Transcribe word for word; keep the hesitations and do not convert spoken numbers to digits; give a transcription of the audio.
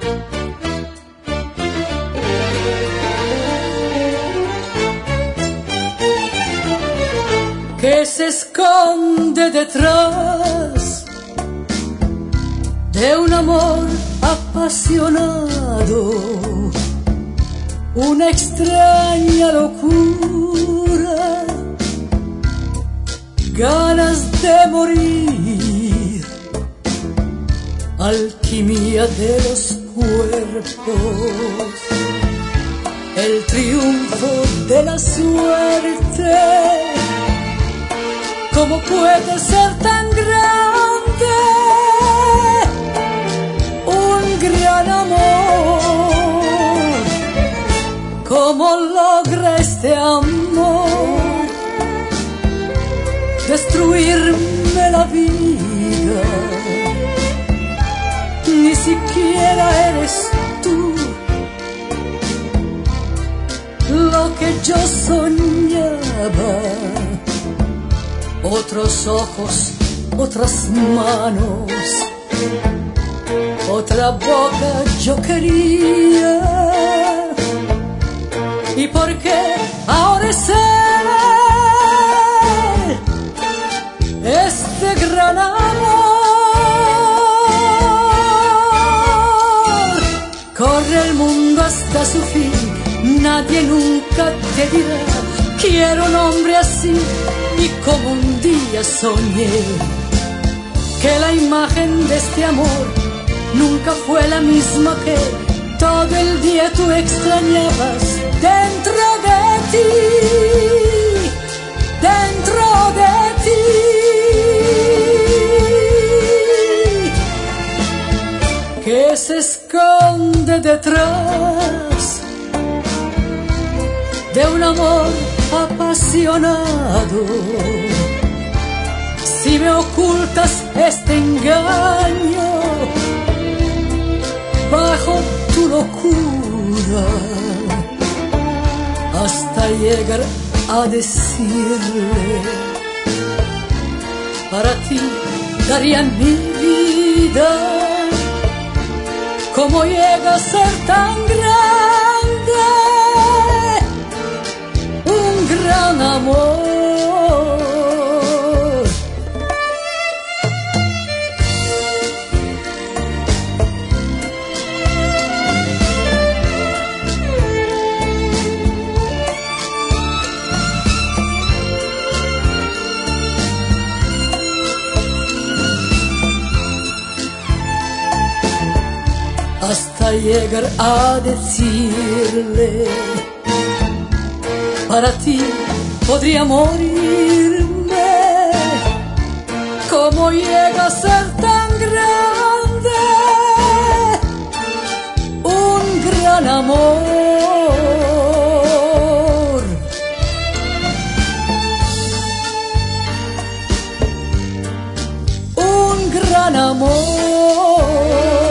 Que se esconde detrás de un amor apasionado, una extraña locura, ganas de morir, alquimia de los cuerpos, el triunfo de la suerte. ¿Cómo puede ser tan grande un gran amor? ¿Cómo logra este amor destruirme la vida? Ni siquiera eres tú lo que yo soñaba. Otros ojos, otras manos, otra boca yo quería. ¿Y por qué ahora es él, este gran amor? Corre el mundo hasta su fin, nadie nunca te dirá quiero un hombre así. Y como un día soñé que la imagen de este amor nunca fue la misma que todo el día tú extrañabas dentro de ti, dentro de ti. Que se esconde detrás de un amor apasionado. Si me ocultas este engaño bajo tu locura, hasta llegar a decirle, para ti daría mi vida. ¿Cómo llega a ser tan grande un gran amor? Hasta llegar a decirle, para ti podría morirme. ¿Cómo llega a ser tan grande un gran amor? Un gran amor.